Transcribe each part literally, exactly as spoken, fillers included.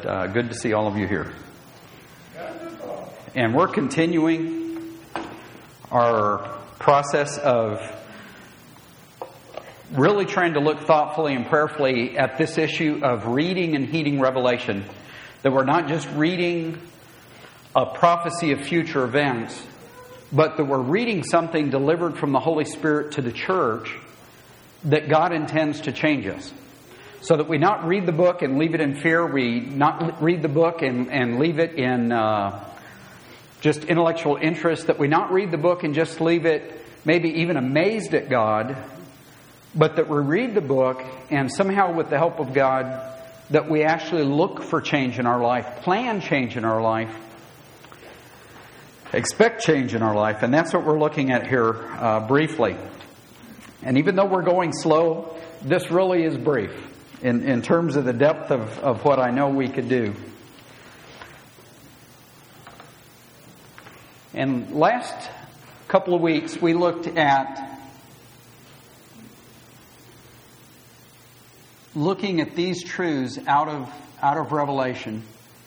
but uh, good to see all of you here. And we're continuing our process of really trying to look thoughtfully and prayerfully at this issue of reading and heeding Revelation. That we're not just reading a prophecy of future events, but that we're reading something delivered from the Holy Spirit to the church that God intends to change us. So that we not read the book and leave it in fear. We not read the book and, and leave it in uh, just intellectual interest. That we not read the book and just leave it maybe even amazed at God. But that we read the book and somehow with the help of God, that we actually look for change in our life, plan change in our life, expect change in our life. And that's what we're looking at here uh, briefly. And even though we're going slow, this really is brief in, in terms of the depth of, of what I know we could do. And last couple of weeks, we looked at looking at these truths out of out of Revelation.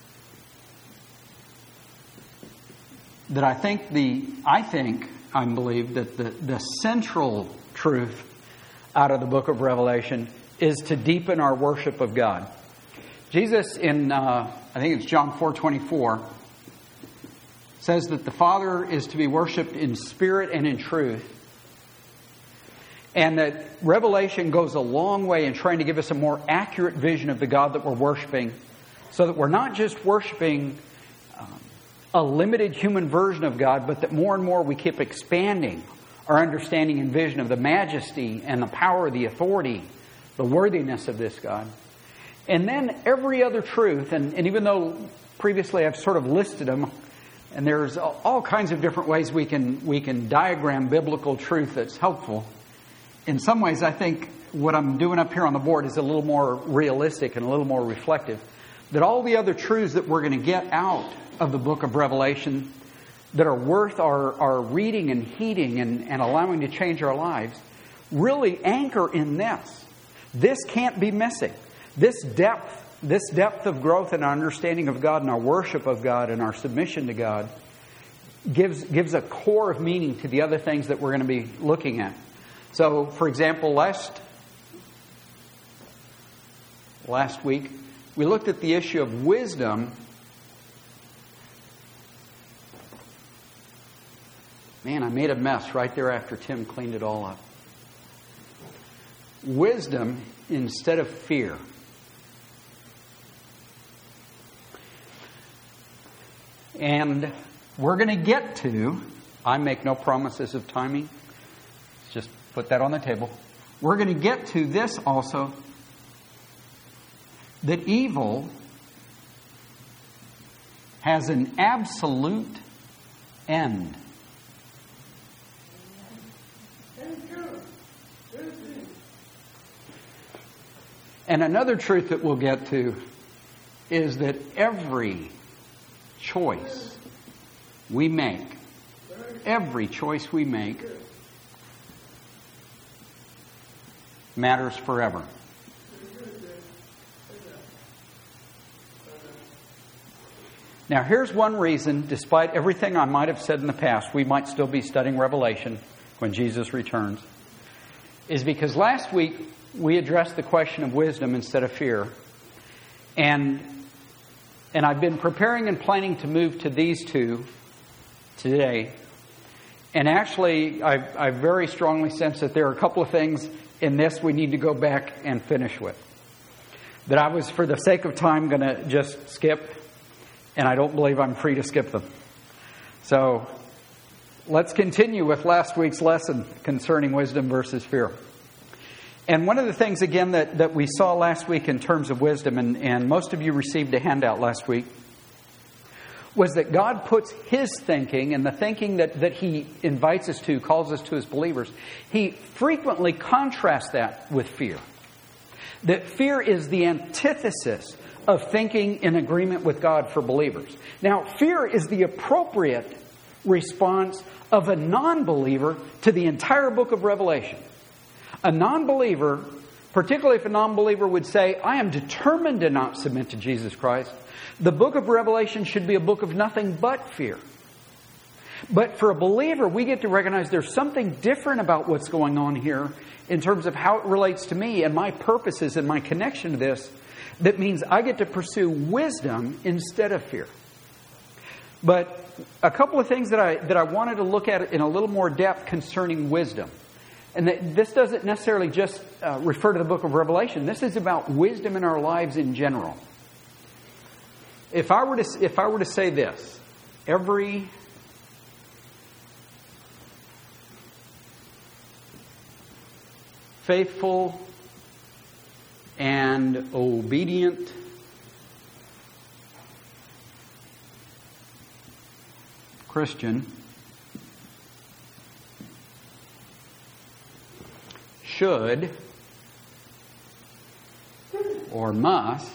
That I think the I think I believe that the, the central truth out of the book of Revelation is to deepen our worship of God. Jesus in uh, I think it's John four twenty-four says that the Father is to be worshipped in spirit and in truth. And that Revelation goes a long way in trying to give us a more accurate vision of the God that we're worshiping, so that we're not just worshiping um, a limited human version of God, but that more and more we keep expanding our understanding and vision of the majesty and the power, the authority, the worthiness of this God. And then every other truth, and, and even though previously I've sort of listed them, and there's all kinds of different ways we can we can diagram biblical truth that's helpful. In some ways, I think what I'm doing up here on the board is a little more realistic and a little more reflective. That all the other truths that we're going to get out of the book of Revelation that are worth our, our reading and heeding and, and allowing to change our lives really anchor in this. This can't be missing. This depth, this depth of growth in our understanding of God and our worship of God and our submission to God gives, gives a core of meaning to the other things that we're going to be looking at. So, for example, last last week, we looked at the issue of wisdom. Man, I made a mess right there after Tim cleaned it all up. Wisdom instead of fear. And we're going to get to, I make no promises of timing. Just put that on the table. We're going to get to this also, that evil has an absolute end. And another truth that we'll get to is that every choice we make, every choice we make matters forever. Now, here's one reason, despite everything I might have said in the past, we might still be studying Revelation when Jesus returns, is because last week we addressed the question of wisdom instead of fear. And, and I've been preparing and planning to move to these two today. And actually, I, I very strongly sense that there are a couple of things in this we need to go back and finish with. That I was, for the sake of time, going to just skip. And I don't believe I'm free to skip them. So, let's continue with last week's lesson concerning wisdom versus fear. And one of the things, again, that, that we saw last week in terms of wisdom, and, and most of you received a handout last week, was that God puts His thinking, and the thinking that, that He invites us to, calls us to as believers, He frequently contrasts that with fear. That fear is the antithesis of thinking in agreement with God for believers. Now, fear is the appropriate response of a non-believer to the entire book of Revelation. A non-believer particularly if a non-believer would say, I am determined to not submit to Jesus Christ, the book of Revelation should be a book of nothing but fear. But for a believer, we get to recognize there's something different about what's going on here in terms of how it relates to me and my purposes and my connection to this. That means I get to pursue wisdom instead of fear. But a couple of things that I that I wanted to look at in a little more depth concerning wisdom. And that this doesn't necessarily just uh, refer to the book of Revelation. This is about wisdom in our lives in general. If I were to if I were to say this, every faithful and obedient Christian should or must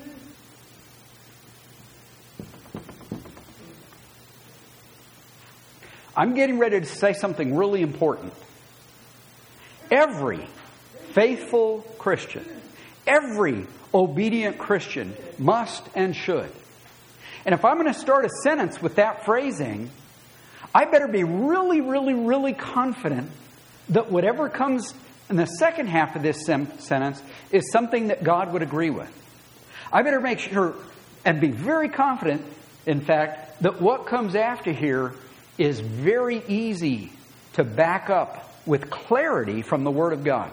I'm getting ready to say something really important. Every faithful Christian, every obedient Christian must and should. And if I'm going to start a sentence with that phrasing, I better be really, really, really confident that whatever comes in the second half of this sem- sentence is something that God would agree with. I better make sure and be very confident, in fact, that what comes after here is very easy to back up with clarity from the Word of God.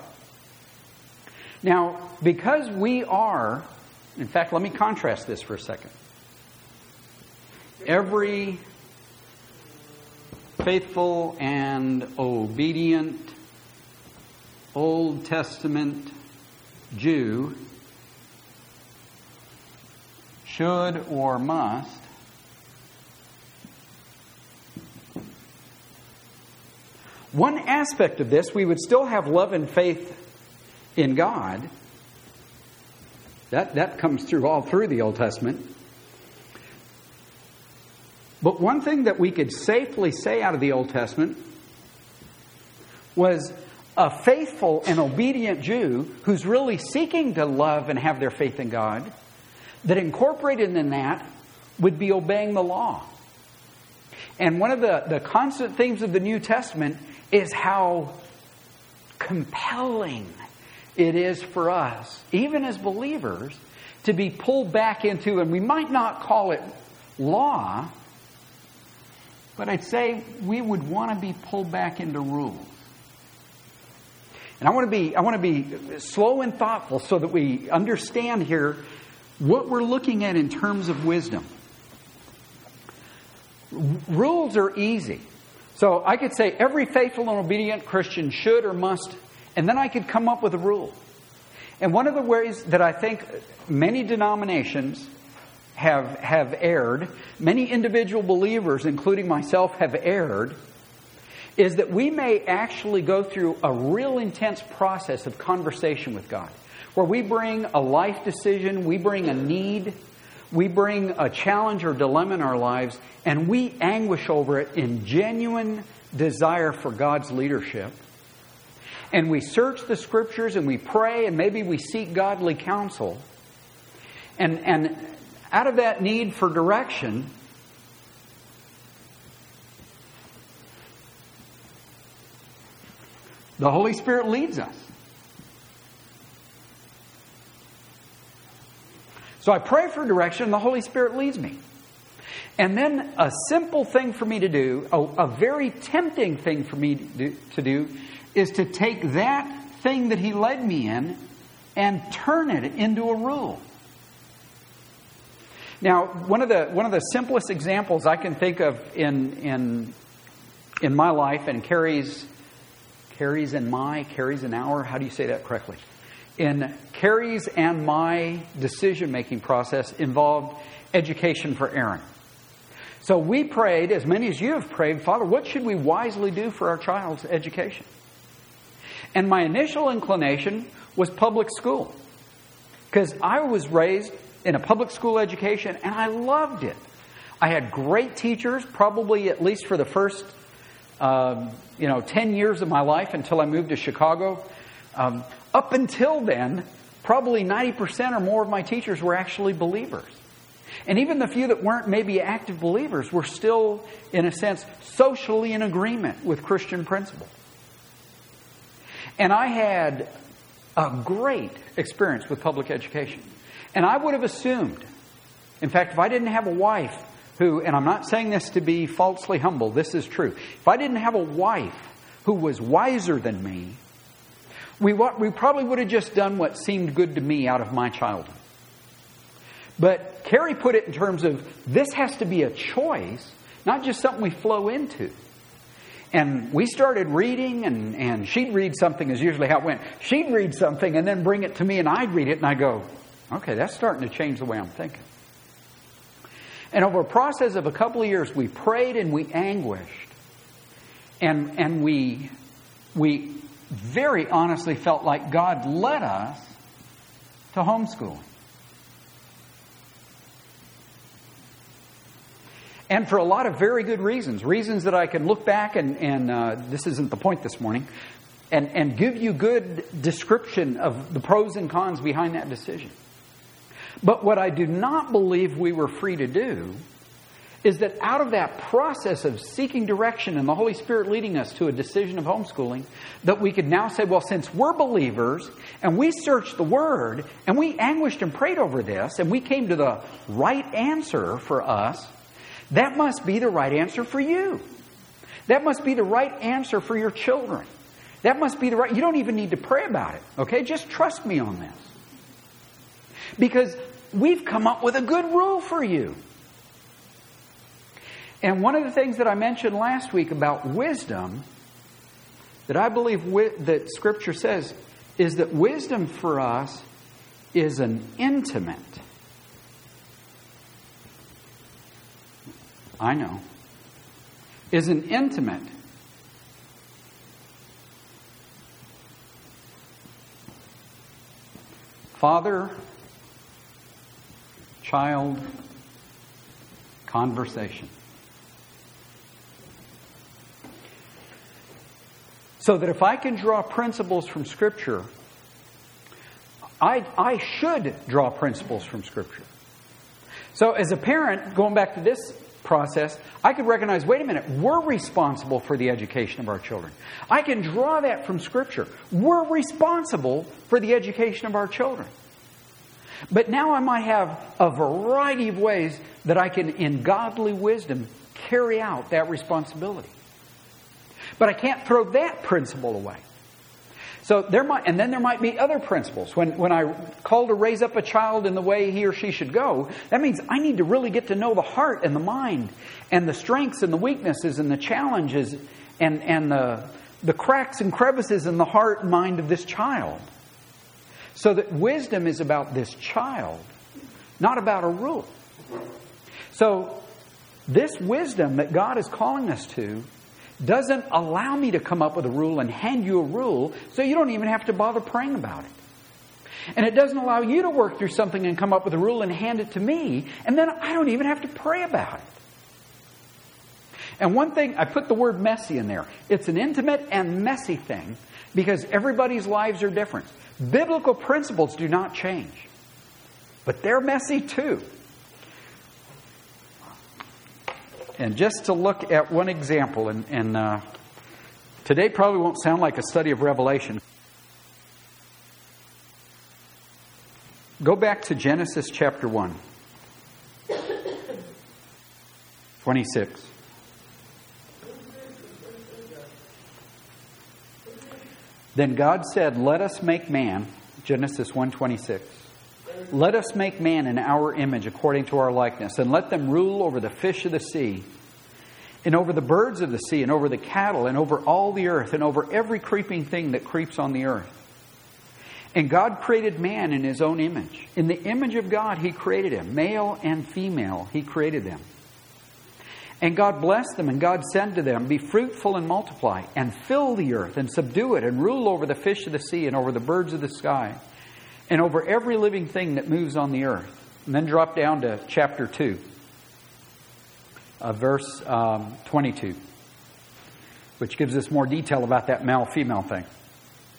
Now, because we are, in fact, let me contrast this for a second. Every faithful and obedient Old Testament Jew should or must one aspect of this, we would still have love and faith in God. That, that comes through all through the Old Testament. But one thing that we could safely say out of the Old Testament was a faithful and obedient Jew who's really seeking to love and have their faith in God, that incorporated in that would be obeying the law. And one of the, the constant themes of the New Testament is how compelling it is for us, even as believers, to be pulled back into, and we might not call it law, but I'd say we would want to be pulled back into rules. And I want to be I want to be slow and thoughtful so that we understand here what we're looking at in terms of wisdom. Rules are easy. So I could say every faithful and obedient Christian should or must, and then I could come up with a rule. And one of the ways that I think many denominations have have erred, many individual believers, including myself, have erred, is that we may actually go through a real intense process of conversation with God, where we bring a life decision, we bring a need, we bring a challenge or dilemma in our lives, and we anguish over it in genuine desire for God's leadership. And we search the Scriptures and we pray and maybe we seek godly counsel. And, and out of that need for direction, the Holy Spirit leads us. So I pray for direction and the Holy Spirit leads me. And then a simple thing for me to do, a, a very tempting thing for me to do, to do, is to take that thing that He led me in and turn it into a rule. Now, one of the one of the simplest examples I can think of in in in my life, and Carrie's Carrie's and my Carrie's and our, how do you say that correctly? In Carrie's and my decision-making process involved education for Aaron. So we prayed, as many as you have prayed, Father, what should we wisely do for our child's education? And my initial inclination was public school. Because I was raised in a public school education and I loved it. I had great teachers, probably at least for the first um, you know, ten years of my life until I moved to Chicago. Um, up until then, probably ninety percent or more of my teachers were actually believers. And even the few that weren't maybe active believers were still, in a sense, socially in agreement with Christian principles. And I had a great experience with public education. And I would have assumed, in fact, if I didn't have a wife who, and I'm not saying this to be falsely humble, this is true. If I didn't have a wife who was wiser than me, we, we probably would have just done what seemed good to me out of my childhood. But Carrie put it in terms of this has to be a choice, not just something we flow into. And we started reading, and, and she'd read something, is usually how it went. She'd read something and then bring it to me, and I'd read it, and I go, okay, that's starting to change the way I'm thinking. And over a process of a couple of years, we prayed and we anguished. And, and we, we very honestly felt like God led us to homeschooling. And for a lot of very good reasons. Reasons that I can look back and, and uh, this isn't the point this morning, and, and give you good description of the pros and cons behind that decision. But what I do not believe we were free to do is that out of that process of seeking direction and the Holy Spirit leading us to a decision of homeschooling, that we could now say, well, since we're believers and we searched the Word and we anguished and prayed over this and we came to the right answer for us, that must be the right answer for you. That must be the right answer for your children. That must be the right... You don't even need to pray about it, okay? Just trust me on this. Because we've come up with a good rule for you. And one of the things that I mentioned last week about wisdom, that I believe wi- that Scripture says, is that wisdom for us is an intimate... I know, is an intimate father-child conversation. So that if I can draw principles from Scripture, I, I should draw principles from Scripture. So as a parent, going back to this process, I could recognize, wait a minute, we're responsible for the education of our children. I can draw that from Scripture. We're responsible for the education of our children. But now I might have a variety of ways that I can, in godly wisdom, carry out that responsibility. But I can't throw that principle away. So there might, and then there might be other principles. When when I call to raise up a child in the way he or she should go, that means I need to really get to know the heart and the mind and the strengths and the weaknesses and the challenges and, and the, the cracks and crevices in the heart and mind of this child. So that wisdom is about this child, not about a rule. So this wisdom that God is calling us to doesn't allow me to come up with a rule and hand you a rule so you don't even have to bother praying about it. And it doesn't allow you to work through something and come up with a rule and hand it to me, and then I don't even have to pray about it. And one thing, I put the word messy in there. It's an intimate and messy thing because everybody's lives are different. Biblical principles do not change, but they're messy too. And just to look at one example, and, and uh, today probably won't sound like a study of Revelation. Go back to Genesis chapter one, twenty-six. Then God said, "Let us make man," Genesis one twenty-six. "Let us make man in our image according to our likeness, and let them rule over the fish of the sea, and over the birds of the sea, and over the cattle, and over all the earth, and over every creeping thing that creeps on the earth." And God created man in His own image. In the image of God He created him. Male and female He created them. And God blessed them, and God said to them, "Be fruitful and multiply, and fill the earth, and subdue it, and rule over the fish of the sea, and over the birds of the sky, and over every living thing that moves on the earth." And then drop down to chapter two, uh, verse um, twenty-two, which gives us more detail about that male-female thing.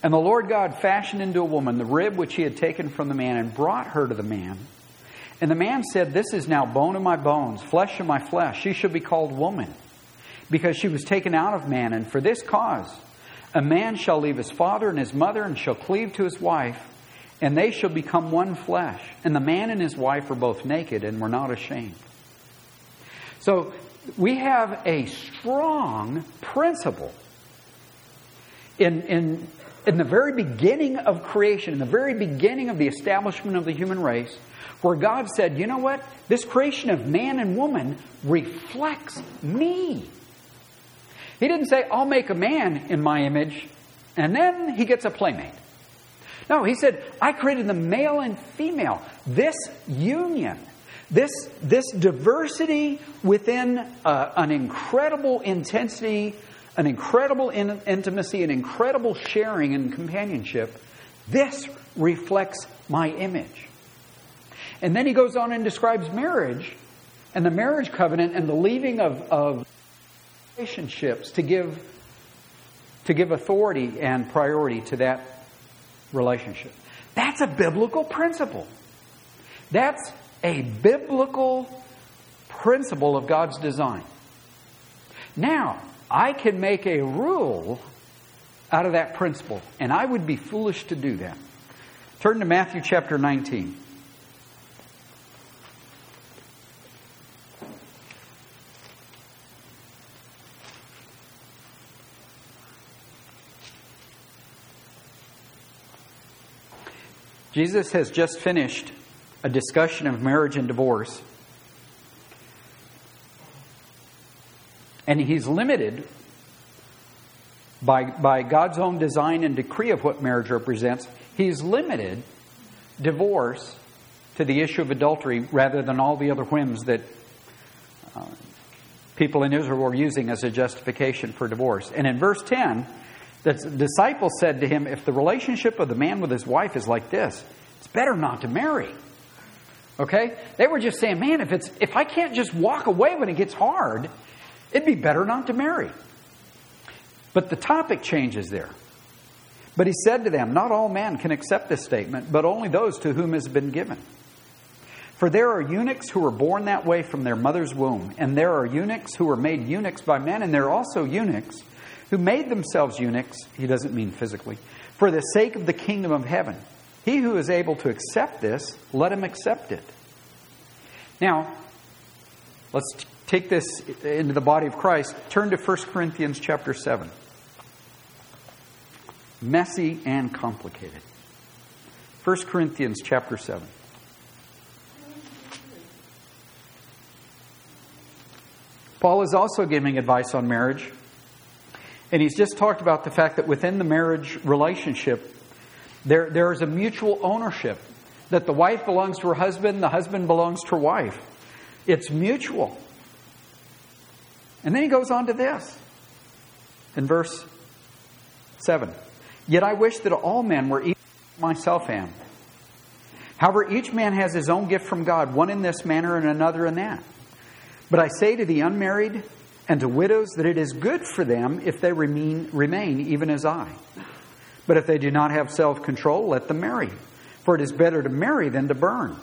And the Lord God fashioned into a woman the rib which he had taken from the man and brought her to the man. And the man said, this is now bone of my bones, flesh of my flesh. She shall be called woman, because she was taken out of man. And for this cause, a man shall leave his father and his mother and shall cleave to his wife, and they shall become one flesh. And the man and his wife were both naked and were not ashamed. So we have a strong principle in, in, in the very beginning of creation, in the very beginning of the establishment of the human race, where God said, you know what? This creation of man and woman reflects me. He didn't say, I'll make a man in my image, and then he gets a playmate. No, he said, I created the male and female. This union, this, this diversity within uh, an incredible intensity, an incredible in- intimacy, an incredible sharing and companionship, this reflects my image. And then he goes on and describes marriage and the marriage covenant and the leaving of, of relationships to give, to give authority and priority to that relationship. That's a biblical principle. That's a biblical principle of God's design. Now, I can make a rule out of that principle, and I would be foolish to do that. Turn to Matthew chapter nineteen. Jesus has just finished a discussion of marriage and divorce. And he's limited by, by God's own design and decree of what marriage represents. He's limited divorce to the issue of adultery rather than all the other whims that uh, people in Israel were using as a justification for divorce. And in verse ten, the disciples said to him, if the relationship of the man with his wife is like this, it's better not to marry. Okay? They were just saying, man, if it's if I can't just walk away when it gets hard, it'd be better not to marry. But the topic changes there. But he said to them, not all men can accept this statement, but only those to whom it has been given. For there are eunuchs who were born that way from their mother's womb, and there are eunuchs who were made eunuchs by men, and there are also eunuchs who made themselves eunuchs, he doesn't mean physically, for the sake of the kingdom of heaven. He who is able to accept this, let him accept it. Now, let's take this into the body of Christ. Turn to First Corinthians chapter seven. Messy and complicated. First Corinthians chapter seven. Paul is also giving advice on marriage. And he's just talked about the fact that within the marriage relationship, there, there is a mutual ownership. That the wife belongs to her husband, the husband belongs to her wife. It's mutual. And then he goes on to this. In verse seven. Yet I wish that all men were even as myself am. However, each man has his own gift from God, one in this manner and another in that. But I say to the unmarried and to widows that it is good for them if they remain, remain even as I. But if they do not have self-control, let them marry. For it is better to marry than to burn.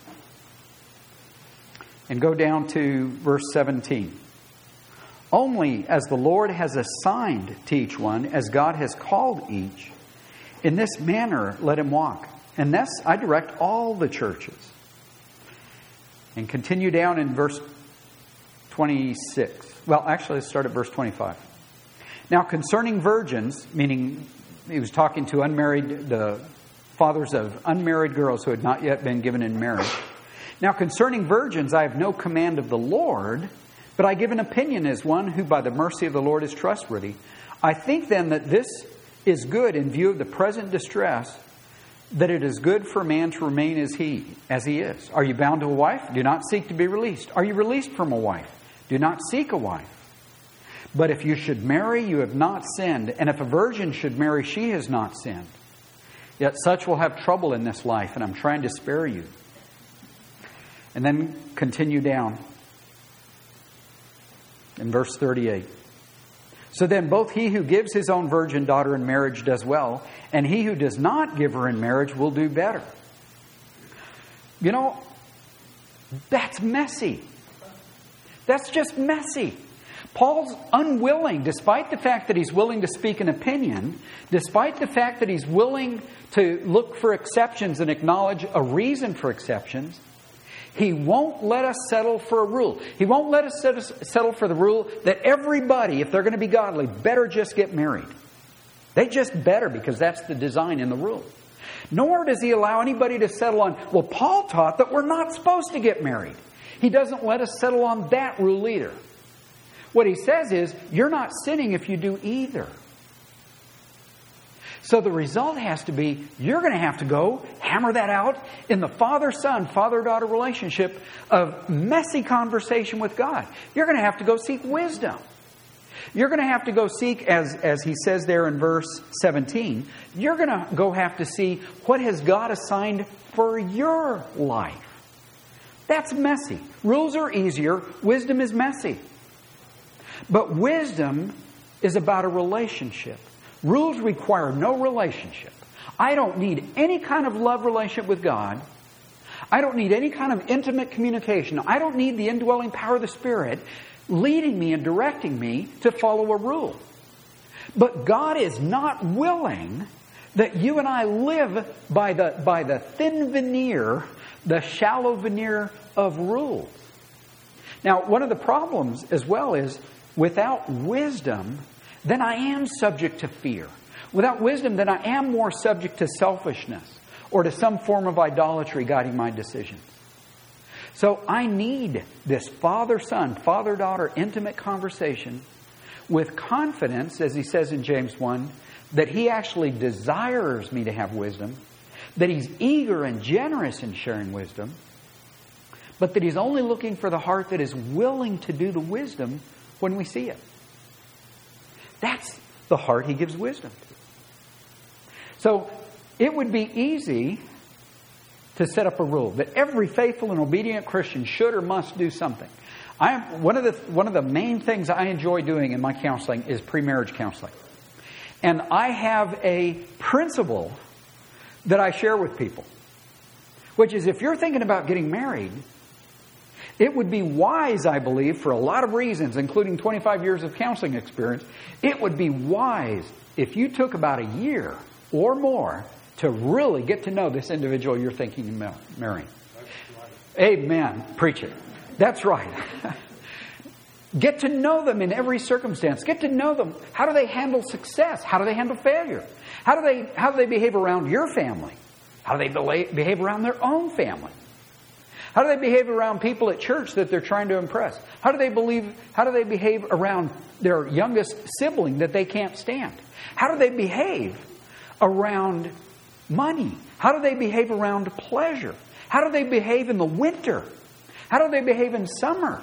And go down to verse seventeen. Only as the Lord has assigned to each one, as God has called each, in this manner let him walk. And thus I direct all the churches. And continue down in verse twenty-six. Well, actually, let's start at verse twenty-five. Now, concerning virgins, meaning he was talking to unmarried, the fathers of unmarried girls who had not yet been given in marriage. Now, concerning virgins, I have no command of the Lord, but I give an opinion as one who by the mercy of the Lord is trustworthy. I think then that this is good in view of the present distress, that it is good for a man to remain as he, as he is. Are you bound to a wife? Do not seek to be released. Are you released from a wife? Do not seek a wife. But if you should marry, you have not sinned. And if a virgin should marry, she has not sinned. Yet such will have trouble in this life, and I'm trying to spare you. And then continue down in verse thirty-eight. So then both he who gives his own virgin daughter in marriage does well, and he who does not give her in marriage will do better. You know, that's messy. That's just messy. Paul's unwilling, despite the fact that he's willing to speak an opinion, despite the fact that he's willing to look for exceptions and acknowledge a reason for exceptions, he won't let us settle for a rule. He won't let us settle for the rule that everybody, if they're going to be godly, better just get married. They just better, because that's the design in the rule. Nor does he allow anybody to settle on, well, Paul taught that we're not supposed to get married. He doesn't let us settle on that rule either. What he says is, you're not sinning if you do either. So the result has to be, you're going to have to go hammer that out in the father-son, father-daughter relationship of messy conversation with God. You're going to have to go seek wisdom. You're going to have to go seek, as, as he says there in verse seventeen, you're going to go have to see what has God assigned for your life. That's messy. Rules are easier. Wisdom is messy. But wisdom is about a relationship. Rules require no relationship. I don't need any kind of love relationship with God. I don't need any kind of intimate communication. I don't need the indwelling power of the Spirit leading me and directing me to follow a rule. But God is not willing that you and I live by the, by the thin veneer, the shallow veneer of rules. Now, one of the problems as well is, without wisdom, then I am subject to fear. Without wisdom, then I am more subject to selfishness or to some form of idolatry guiding my decisions. So I need this father-son, father-daughter intimate conversation with confidence, as he says in James one, that he actually desires me to have wisdom, that he's eager and generous in sharing wisdom, but that he's only looking for the heart that is willing to do the wisdom when we see it. That's the heart he gives wisdom to. So it would be easy to set up a rule that every faithful and obedient Christian should or must do something. I am one of the one of the main things I enjoy doing in my counseling is pre-marriage counseling. And I have a principle that I share with people, which is, if you're thinking about getting married, it would be wise, I believe, for a lot of reasons, including twenty-five years of counseling experience, it would be wise if you took about a year or more to really get to know this individual you're thinking of marrying. Amen. Preach it. That's right. Get to know them in every circumstance. Get to know them. How do they handle success? How do they handle failure? How do they, how do they behave around your family? How do they behave around their own family? How do they behave around people at church that they're trying to impress? How do they believe, how do they behave around their youngest sibling that they can't stand? How do they behave around money? How do they behave around pleasure? How do they behave in the winter? How do they behave in summer?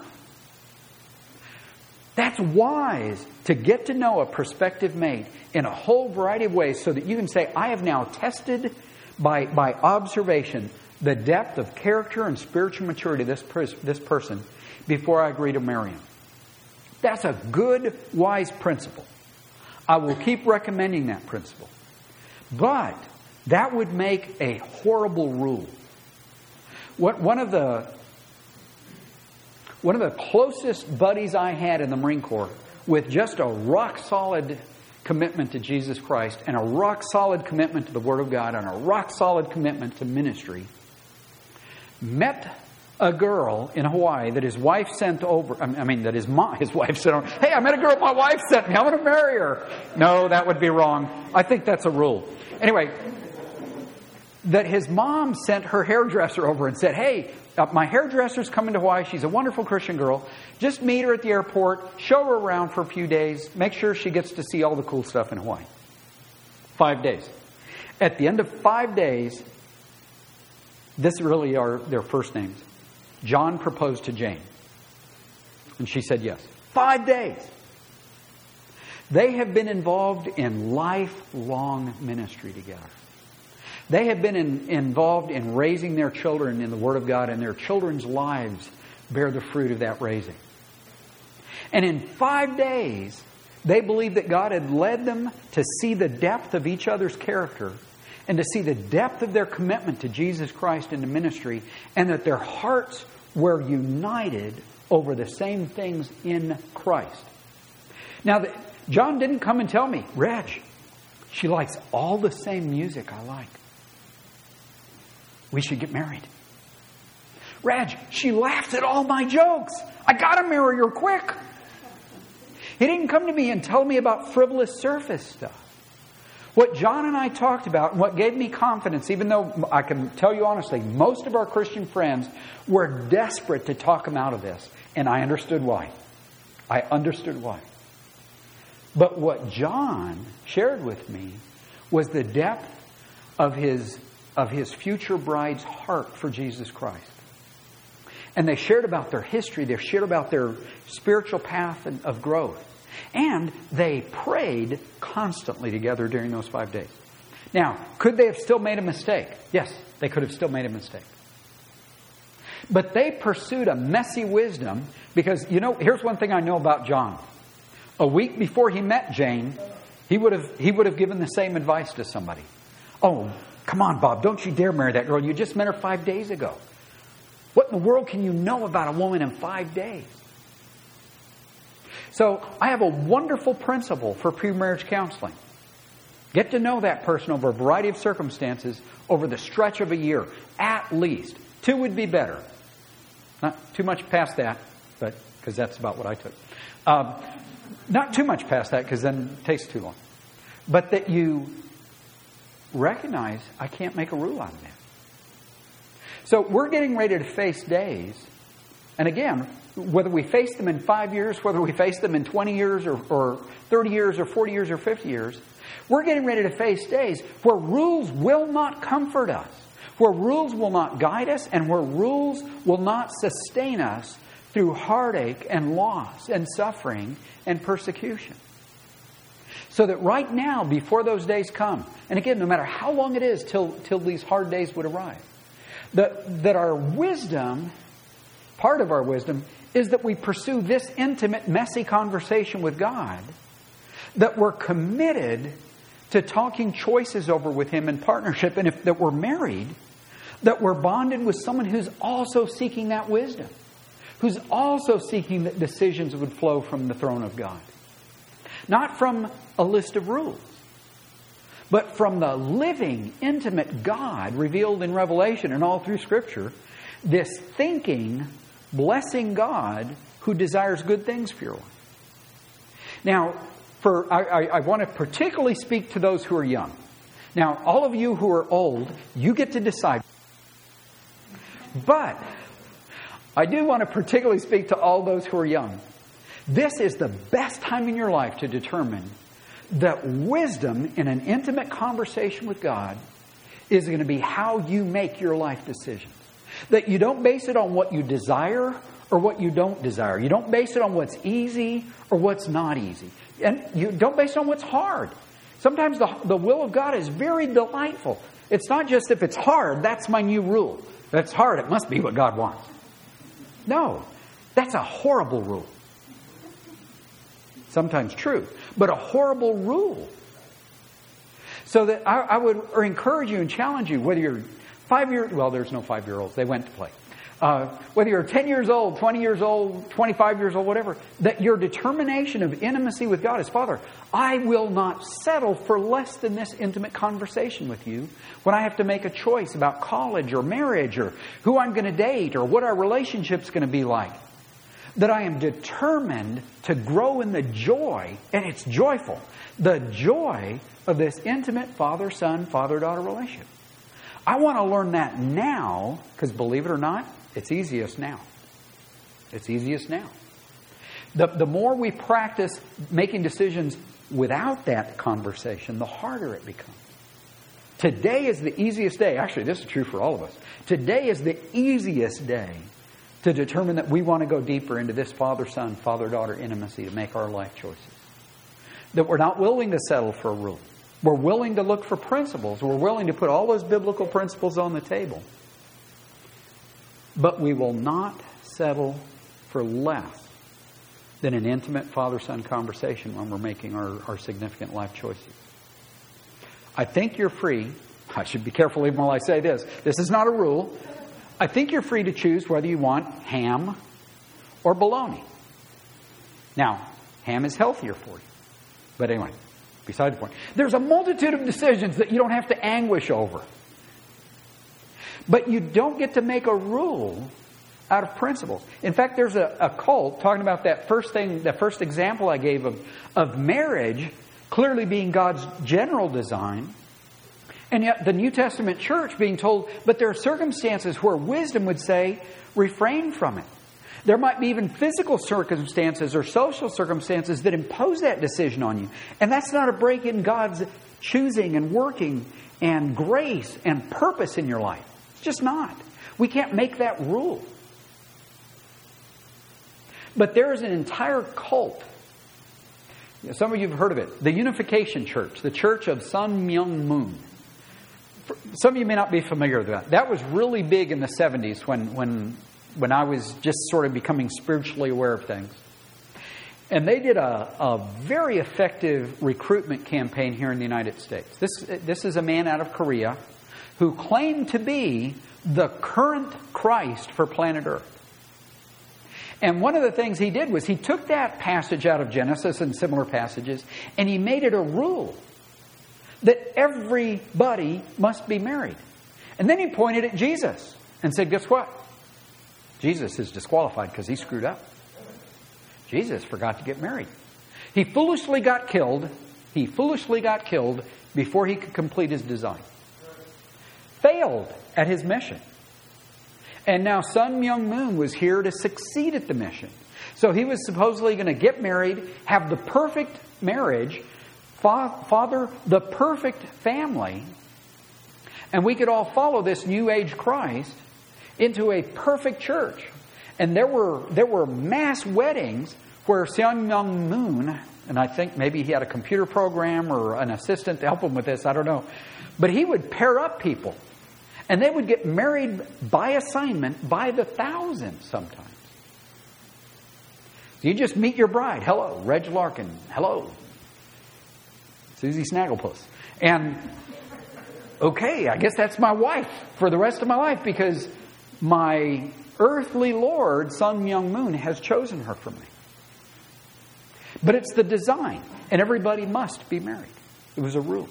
That's wise to get to know a prospective mate in a whole variety of ways so that you can say, I have now tested by, by observation the depth of character and spiritual maturity of this, pers- this person before I agree to marry him. That's a good, wise principle. I will keep recommending that principle. But that would make a horrible rule. What, one of the one of the closest buddies I had in the Marine Corps, with just a rock-solid commitment to Jesus Christ and a rock-solid commitment to the Word of God and a rock-solid commitment to ministry, met a girl in Hawaii that his wife sent over. I mean, that his mom, his wife sent over. Hey, I met a girl my wife sent me. I'm going to marry her. No, that would be wrong. I think that's a rule. Anyway, that his mom sent her hairdresser over and said, hey, uh, my hairdresser's coming to Hawaii. She's a wonderful Christian girl. Just meet her at the airport. Show her around for a few days. Make sure she gets to see all the cool stuff in Hawaii. Five days. At the end of five days, this really are their first names. John proposed to Jane. And she said yes. Five days. They have been involved in lifelong ministry together. They have been in, involved in raising their children in the Word of God, and their children's lives bear the fruit of that raising. And in five days, They believed that God had led them to see the depth of each other's character and to see the depth of their commitment to Jesus Christ and to ministry, and that their hearts were united over the same things in Christ. Now, John didn't come and tell me, Reg, she likes all the same music I like. We should get married. Reg, she laughed at all my jokes. I got to marry her quick. He didn't come to me and tell me about frivolous surface stuff. What John and I talked about, and what gave me confidence, even though I can tell you honestly, most of our Christian friends were desperate to talk them out of this. And I understood why. I understood why. But what John shared with me was the depth of his, of his future bride's heart for Jesus Christ. And they shared about their history. They shared about their spiritual path of growth. And they prayed constantly together during those five days. Now, could they have still made a mistake? Yes, they could have still made a mistake. But they pursued a messy wisdom because, you know, here's one thing I know about John. A week before he met Jane, he would have he would have given the same advice to somebody. Oh, come on, Bob, don't you dare marry that girl. You just met her five days ago. What in the world can you know about a woman in five days? So I have a wonderful principle for pre-marriage counseling. Get to know that person over a variety of circumstances over the stretch of a year, at least. Two would be better. Not too much past that, but because that's about what I took. Um, not too much past that, because then it takes too long. But that you recognize I can't make a rule out of that. So we're getting ready to face days. And again, whether we face them in five years, whether we face them in twenty years or, or thirty years or forty years or fifty years, we're getting ready to face days where rules will not comfort us, where rules will not guide us, and where rules will not sustain us through heartache and loss and suffering and persecution. So that right now, before those days come, and again, no matter how long it is till, till these hard days would arrive, that, that our wisdom, part of our wisdom, is that we pursue this intimate, messy conversation with God, that we're committed to talking choices over with Him in partnership, and if that we're married, that we're bonded with someone who's also seeking that wisdom, who's also seeking that decisions would flow from the throne of God. Not from a list of rules, but from the living, intimate God revealed in Revelation and all through Scripture, this thinking, blessing God who desires good things for your life. Now, for I, I, I want to particularly speak to those who are young. Now, all of you who are old, you get to decide. But I do want to particularly speak to all those who are young. This is the best time in your life to determine that wisdom in an intimate conversation with God is going to be how you make your life decisions. That you don't base it on what you desire or what you don't desire. You don't base it on what's easy or what's not easy. And you don't base it on what's hard. Sometimes the, the will of God is very delightful. It's not just if it's hard, that's my new rule. If it's hard, it must be what God wants. No, that's a horrible rule. Sometimes true, but a horrible rule. So that I, I would encourage you and challenge you, whether you're five years, well, there's no five-year-olds, they went to play. Uh, whether you're ten years old, twenty years old, twenty-five years old, whatever, that your determination of intimacy with God is, Father, I will not settle for less than this intimate conversation with you when I have to make a choice about college or marriage or who I'm going to date or what our relationship's going to be like. That I am determined to grow in the joy, and it's joyful, the joy of this intimate father-son, father-daughter relationship. I want to learn that now, because believe it or not, it's easiest now. It's easiest now. The, the more we practice making decisions without that conversation, the harder it becomes. Today is the easiest day. Actually, this is true for all of us. Today is the easiest day to determine that we want to go deeper into this father-son, father-daughter intimacy to make our life choices. That we're not willing to settle for a rule. We're willing to look for principles. We're willing to put all those biblical principles on the table. But we will not settle for less than an intimate father-son conversation when we're making our, our significant life choices. I think you're free. I should be careful even while I say this. This is not a rule. I think you're free to choose whether you want ham or bologna. Now, ham is healthier for you. But anyway, beside the point. There's a multitude of decisions that you don't have to anguish over. But you don't get to make a rule out of principles. In fact, there's a, a cult talking about that first thing, the first example I gave of, of marriage clearly being God's general design. And yet the New Testament church being told, but there are circumstances where wisdom would say, refrain from it. There might be even physical circumstances or social circumstances that impose that decision on you. And that's not a break in God's choosing and working and grace and purpose in your life. It's just not. We can't make that rule. But there is an entire cult. Some of you have heard of it. The Unification Church. The Church of Sun Myung Moon. Some of you may not be familiar with that. That was really big in the seventies when, when, when I was just sort of becoming spiritually aware of things. And they did a, a very effective recruitment campaign here in the United States. This, this is a man out of Korea who claimed to be the current Christ for planet Earth. And one of the things he did was he took that passage out of Genesis and similar passages and he made it a rule that everybody must be married. And then he pointed at Jesus and said, guess what? Jesus is disqualified because he screwed up. Jesus forgot to get married. He foolishly got killed. He foolishly got killed before he could complete his design. Failed at his mission. And now Sun Myung Moon was here to succeed at the mission. So he was supposedly going to get married, have the perfect marriage, fa- father the perfect family, and we could all follow this New Age Christ into a perfect church. And there were there were mass weddings where Sun Myung Moon, and I think maybe he had a computer program or an assistant to help him with this, I don't know, but he would pair up people. And they would get married by assignment by the thousands sometimes. So you just meet your bride. Hello, Reg Larkin. Hello, Susie Snagglepuss. And, okay, I guess that's my wife for the rest of my life because my earthly Lord, Sun Myung Moon, has chosen her for me. But it's the design. And everybody must be married. It was a rule.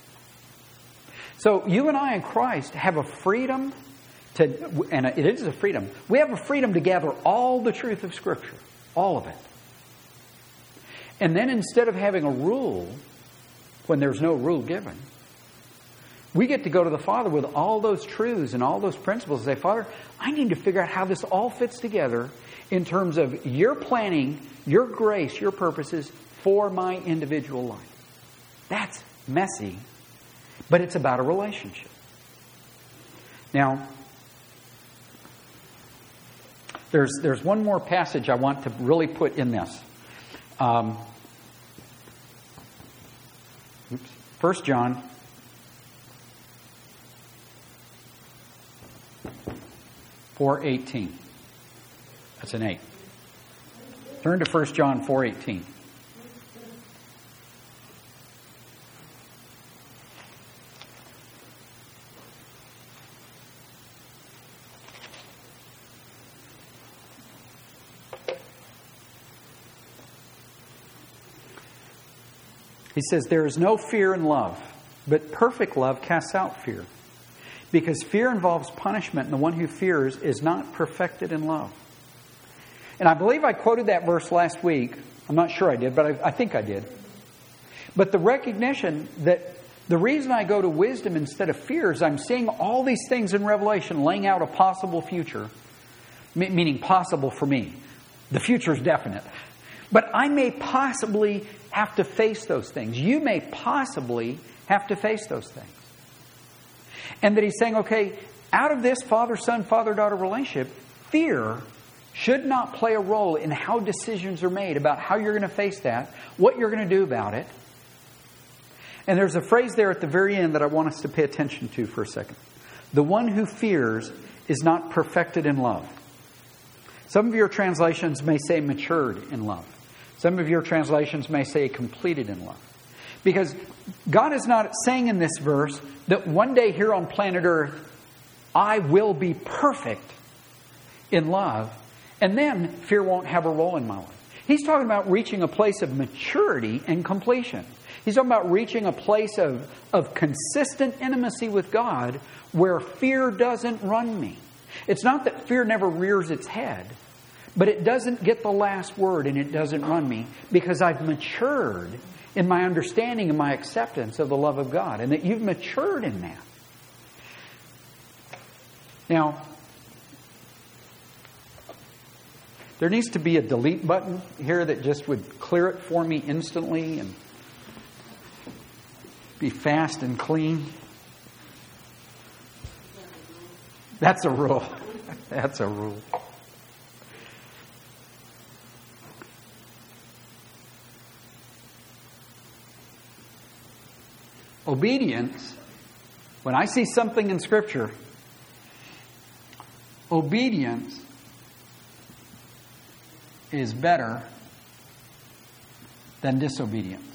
So you and I in Christ have a freedom to, and it is a freedom. We have a freedom to gather all the truth of Scripture. All of it. And then instead of having a rule, when there's no rule given, we get to go to the Father with all those truths and all those principles and say, Father, I need to figure out how this all fits together in terms of your planning, your grace, your purposes for my individual life. That's messy. But it's about a relationship. Now, there's there's one more passage I want to really put in this. Um, oops, First John four eighteen. That's an eight. Turn to First John four eighteen. He says, there is no fear in love, but perfect love casts out fear. Because fear involves punishment, and the one who fears is not perfected in love. And I believe I quoted that verse last week. I'm not sure I did, but I, I think I did. But the recognition that the reason I go to wisdom instead of fear is I'm seeing all these things in Revelation laying out a possible future, meaning possible for me. The future is definite. But I may possibly have to face those things. You may possibly have to face those things. And that he's saying, okay, out of this father-son, father-daughter relationship, fear should not play a role in how decisions are made about how you're going to face that, what you're going to do about it. And there's a phrase there at the very end that I want us to pay attention to for a second. The one who fears is not perfected in love. Some of your translations may say matured in love. Some of your translations may say completed in love. Because God is not saying in this verse that one day here on planet Earth, I will be perfect in love, and then fear won't have a role in my life. He's talking about reaching a place of maturity and completion. He's talking about reaching a place of, of consistent intimacy with God where fear doesn't run me. It's not that fear never rears its head, but it doesn't get the last word and it doesn't run me because I've matured in my understanding and my acceptance of the love of God, and that you've matured in that. Now, there needs to be a delete button here that just would clear it for me instantly and be fast and clean. That's a rule. That's a rule. Obedience, when I see something in Scripture, obedience is better than disobedience.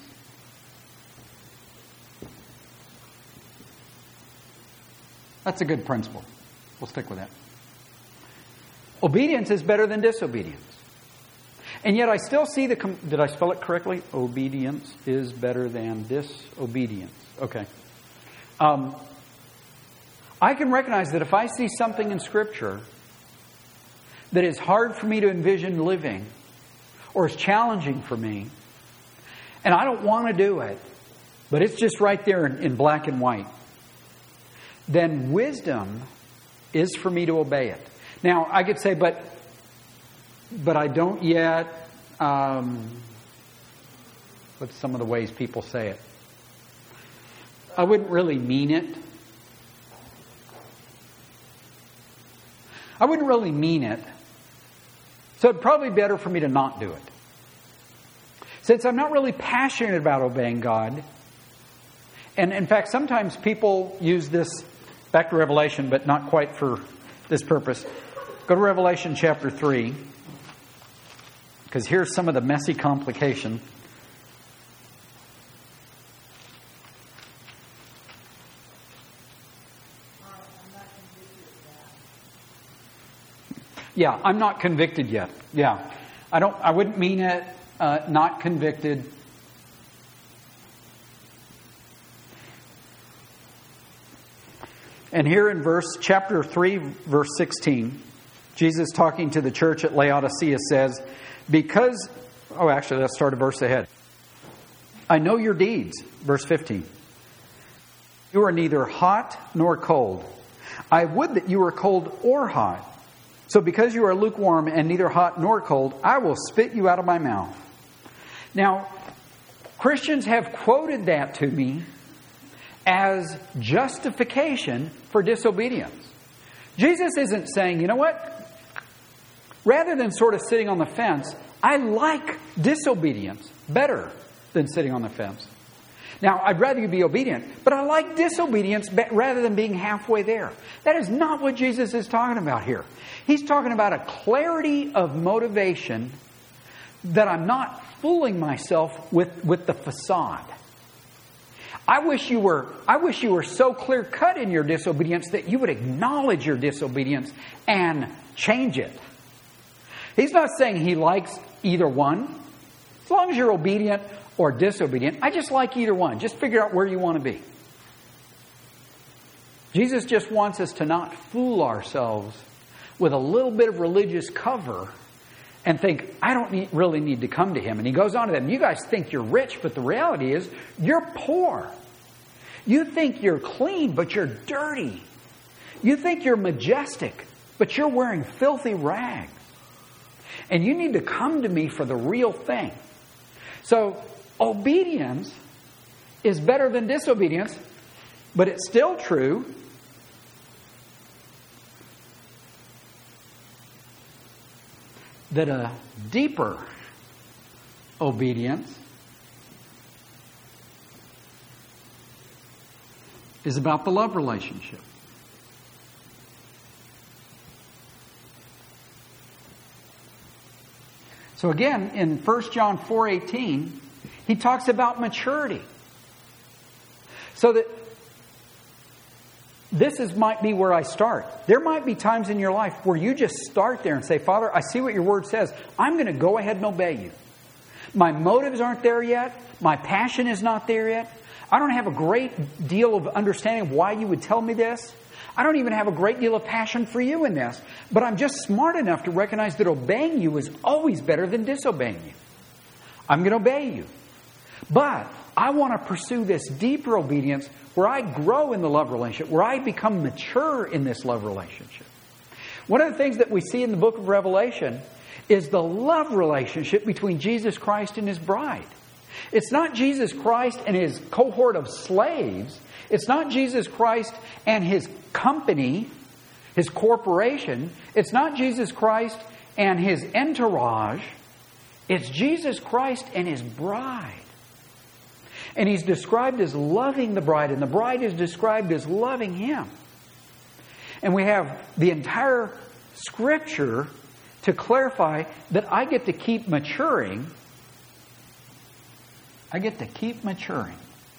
That's a good principle. We'll stick with that. Obedience is better than disobedience. And yet I still see the... Com- Did I spell it correctly? Obedience is better than disobedience. Okay. Um, I can recognize that if I see something in Scripture that is hard for me to envision living, or is challenging for me, and I don't want to do it, but it's just right there in, in black and white, then wisdom is for me to obey it. Now, I could say, but but I don't yet. Um, what's some of the ways people say it? I wouldn't really mean it. I wouldn't really mean it. So it'd probably be better for me to not do it. Since I'm not really passionate about obeying God. And in fact, sometimes people use this, back to Revelation, but not quite for this purpose. Go to Revelation chapter three. Because here's some of the messy complication. Yeah, I'm not convicted yet. Yeah, I don't. I wouldn't mean it. Uh, not convicted. And here in verse chapter three, verse sixteen, Jesus talking to the church at Laodicea says, "Because oh, actually, let's start a verse ahead. I know your deeds." Verse fifteen. "You are neither hot nor cold. I would that you were cold or hot. So because you are lukewarm and neither hot nor cold, I will spit you out of my mouth." Now, Christians have quoted that to me as justification for disobedience. Jesus isn't saying, you know what? Rather than sort of sitting on the fence, I like disobedience better than sitting on the fence. Now, I'd rather you be obedient, but I like disobedience rather than being halfway there. That is not what Jesus is talking about here. He's talking about a clarity of motivation that I'm not fooling myself with, with the facade. I wish you were, I wish you were so clear-cut in your disobedience that you would acknowledge your disobedience and change it. He's not saying he likes either one. As long as you're obedient or disobedient, I just like either one. Just figure out where you want to be. Jesus just wants us to not fool ourselves with a little bit of religious cover and think, I don't need, really need to come to Him. And He goes on to them, you guys think you're rich, but the reality is you're poor. You think you're clean, but you're dirty. You think you're majestic, but you're wearing filthy rags. And you need to come to me for the real thing. So, obedience is better than disobedience, but it's still true that a deeper obedience is about the love relationship. So again, in First John four eighteen, he talks about maturity. So that this is might be where I start. There might be times in your life where you just start there and say, Father, I see what your word says. I'm going to go ahead and obey you. My motives aren't there yet. My passion is not there yet. I don't have a great deal of understanding of why you would tell me this. I don't even have a great deal of passion for you in this. But I'm just smart enough to recognize that obeying you is always better than disobeying you. I'm going to obey you. But I want to pursue this deeper obedience where I grow in the love relationship, where I become mature in this love relationship. One of the things that we see in the book of Revelation is the love relationship between Jesus Christ and His bride. It's not Jesus Christ and His cohort of slaves. It's not Jesus Christ and His company, His corporation. It's not Jesus Christ and His entourage. It's Jesus Christ and His bride. And He's described as loving the bride, and the bride is described as loving Him. And we have the entire Scripture to clarify that I get to keep maturing. I get to keep maturing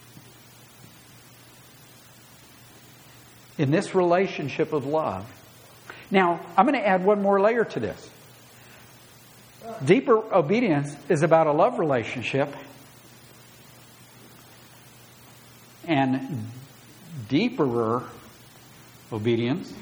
in this relationship of love. Now, I'm going to add one more layer to this. Deeper obedience is about a love relationship. And deeperer obedience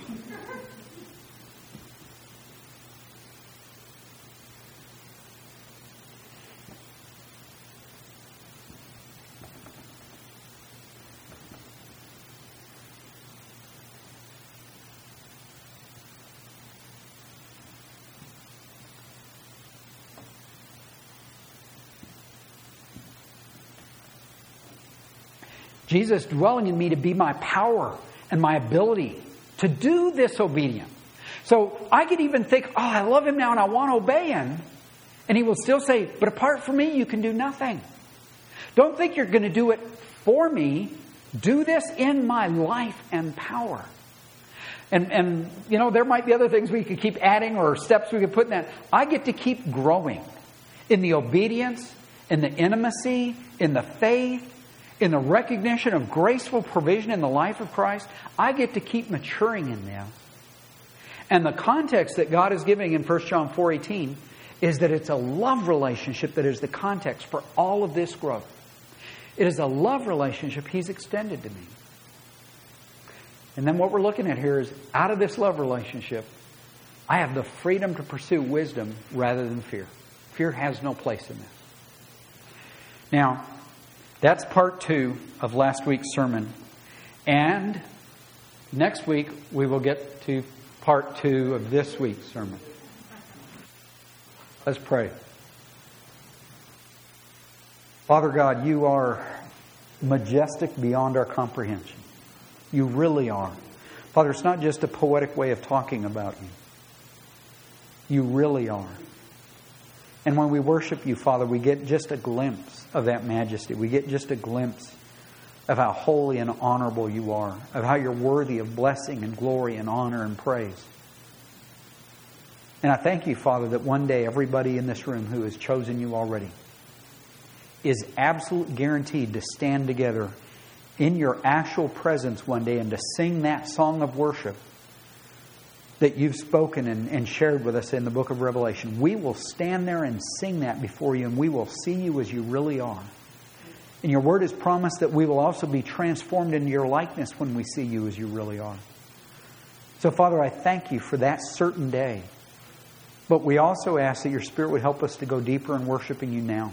Jesus dwelling in me to be my power and my ability to do this obedience. So I could even think, oh, I love Him now and I want to obey Him. And He will still say, but apart from me, you can do nothing. Don't think you're going to do it for me. Do this in my life and power. And, and you know, there might be other things we could keep adding or steps we could put in that. I get to keep growing in the obedience, in the intimacy, in the faith, in the recognition of graceful provision in the life of Christ. I get to keep maturing in them. And the context that God is giving in First John four eighteen is that it's a love relationship that is the context for all of this growth. It is a love relationship He's extended to me. And then what we're looking at here is, out of this love relationship, I have the freedom to pursue wisdom rather than fear. Fear has no place in this. Now, that's part two of last week's sermon. And next week, we will get to part two of this week's sermon. Let's pray. Father God, You are majestic beyond our comprehension. You really are. Father, it's not just a poetic way of talking about You. You really are. And when we worship You, Father, we get just a glimpse of that majesty. We get just a glimpse of how holy and honorable You are, of how You're worthy of blessing and glory and honor and praise. And I thank You, Father, that one day everybody in this room who has chosen You already is absolutely guaranteed to stand together in Your actual presence one day and to sing that song of worship that You've spoken and, and shared with us in the book of Revelation. We will stand there and sing that before You, and we will see You as You really are. And Your word has promised that we will also be transformed into Your likeness when we see You as You really are. So, Father, I thank You for that certain day. But we also ask that Your Spirit would help us to go deeper in worshiping You now.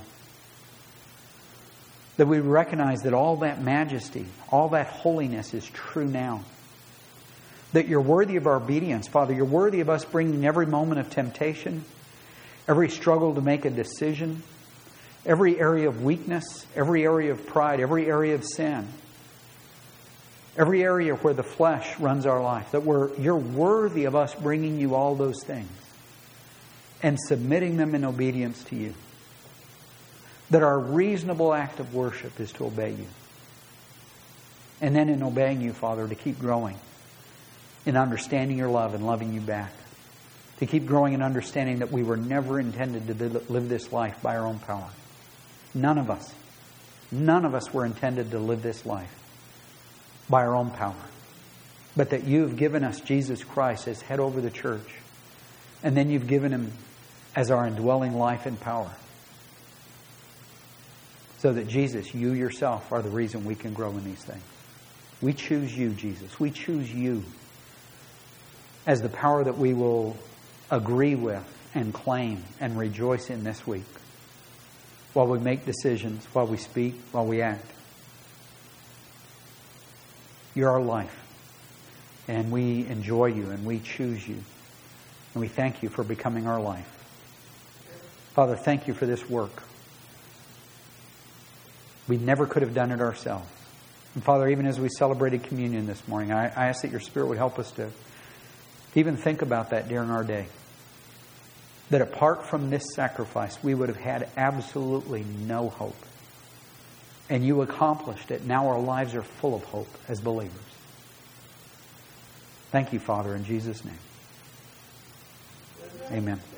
That we recognize that all that majesty, all that holiness is true now. That You're worthy of our obedience, Father. You're worthy of us bringing every moment of temptation, every struggle to make a decision, every area of weakness, every area of pride, every area of sin, every area where the flesh runs our life. That we're, You're worthy of us bringing You all those things and submitting them in obedience to You. That our reasonable act of worship is to obey You. And then in obeying You, Father, to keep growing in understanding Your love and loving You back. To keep growing in understanding that we were never intended to live this life by our own power. None of us. None of us were intended to live this life by our own power. But that you have given us Jesus Christ as head over the church. And then you've given Him as our indwelling life and power. So that Jesus, you yourself are the reason we can grow in these things. We choose you, Jesus. We choose you as the power that we will agree with and claim and rejoice in this week. While we make decisions, while we speak, while we act. You're our life. And we enjoy you and we choose you. And we thank you for becoming our life. Father, thank you for this work. We never could have done it ourselves. And Father, even as we celebrated communion this morning, I, I ask that your Spirit would help us to even think about that during our day. That apart from this sacrifice, we would have had absolutely no hope. And you accomplished it. Now our lives are full of hope as believers. Thank you, Father, in Jesus' name. Amen.